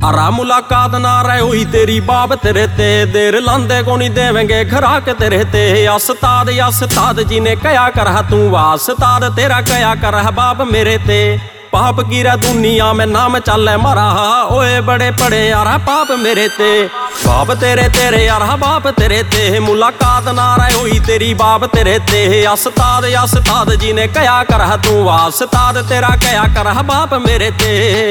अरा मुलाकात ना रहे हुई तेरी बाप तेरे ते देर लांदे को नहीं देवेंगे खराक तेरे ते अस्ताद जी ने कया कर तू वास्ताद तेरा कया कर बाप मेरे ते पाप गिरा दुनिया में नाम चल मारा ओए बड़े पड़े यारा पाप मेरे ते बाप तेरे तेरे यारा बाप तेरे ते मुलाकात ना रहे हुई तेरी बाप तेरे ते अस्ताद जी ने कया कर तू वास्ताद तेरा कया कर बाप मेरे ते।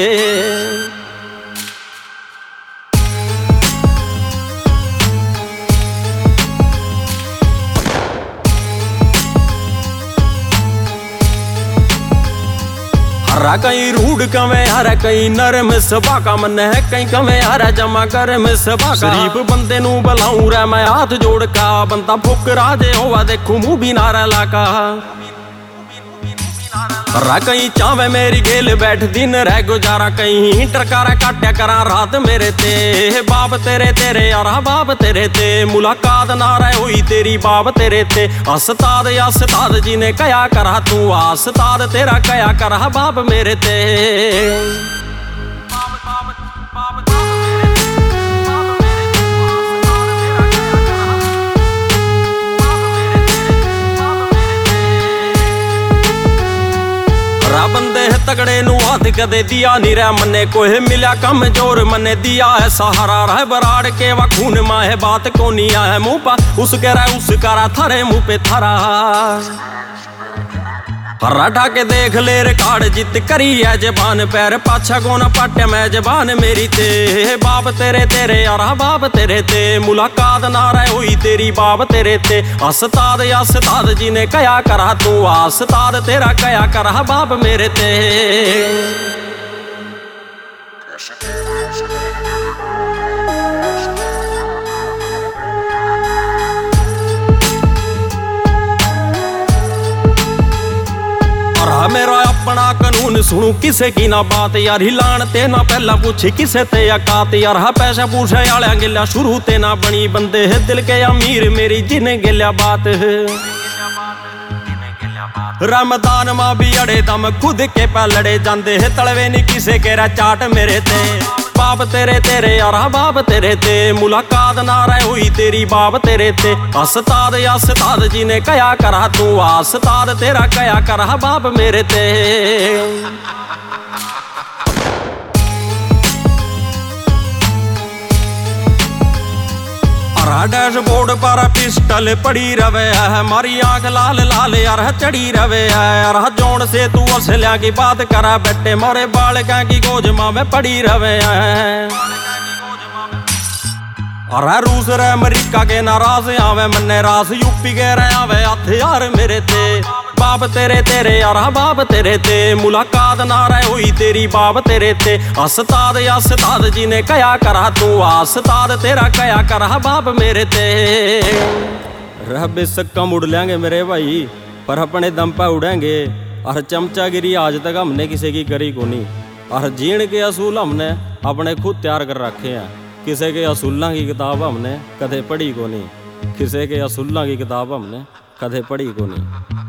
हरा कहीं रूड कवे हरा कहीं नरम सभा का मन है कहीं कवे हरा जमा गर्म सभा का शरीफ बंदे नू बुलाऊं रे मैं हाथ जोड़ का बंदा फुकरा जे होवा देखू मुंह भी नारा लाका हरा कहीं चावे मेरी गेल बैठ दिन रह गुजारा कहीं टरकारा काट्या करा रात मेरे ते बाप तेरे तेरे यारा बाप तेरे ते मुलाकात ना रहे हुई तेरी बाप तेरे ते अस्ताद जी ने कया करा तू अस्ताद तेरा कया करा बाप मेरे ते। बंदे तगड़े नु हाथ कदे दिया नी रह मन्ने कोई मिला कम जोर मन्ने दिया है सहारा रह बराड़ के वा खून माँ है बात को नहीं है मुँह पा उस करा थारे मुँह पे थारा हरा ढाके देख ले रिकॉर्ड जित करी है जबान पैर पाछा कोना पाटे मैं जबान मेरी ते बाप तेरे तेरे यारा बाप तेरे ते मुलाकात ना रहे हुई तेरी बाप तेरे ते अस्ताद जी ने कया करा तू अस्ताद तेरा कया करा बाप मेरे ते। मेरा अपना कानून सुनू किसे की ना बात यार हिलान ते ना पहला पूछे किसे ते औकात यार हा पैसा पूछे आलिया गिल्या शुरू ते ना बनी बंदे है दिल के अमीर मेरी जिन्हें गिल्या बात है रमदान मां भी अड़े दम खुद के पा लड़े जाते है तलवे नहीं किसे केरा चाट मेरे ते बाप तेरे तेरे यारा बाप तेरे ते मुलाकात ना रहे हुई तेरी बाप तेरे ते अस्ताद जी ने कया करा तू अस्ताद तेरा कया करा बाप मेरे ते। डैशबोर्ड पर पिस्टल पड़ी रवे है मारी आंख लाल लाल यार चढ़ी रवे है यार जोन से तू असलिया की बात करा बेटे मोरे बाल की गोज माँ में पड़ी रवे है और रूस रे अमेरिका के नाराज आवे मन्ने रास यूपी के रहे आवे हथियार मेरे ते बाप तेरे तेरे यारा बाप तेरे ते मुलाकात ना रहे हुई तेरी बाप तेरे ते अस्ताद जी ने कया करा तू अस्ताद तेरा कया करा बाप मेरे ते। रब सक्का मुड़ लेंगे मेरे भाई पर अपने दम पे उड़ेंगे और चमचागिरी आज तक हमने किसी की करी को नहीं और जीण के असूल हमने अपने खुद तैयार कर रखे हैं किसी के असूलों की किताब हमने कदे पढ़ी को नहीं किसी के असूलों की किताब हमने कदे पढ़ी को नहीं।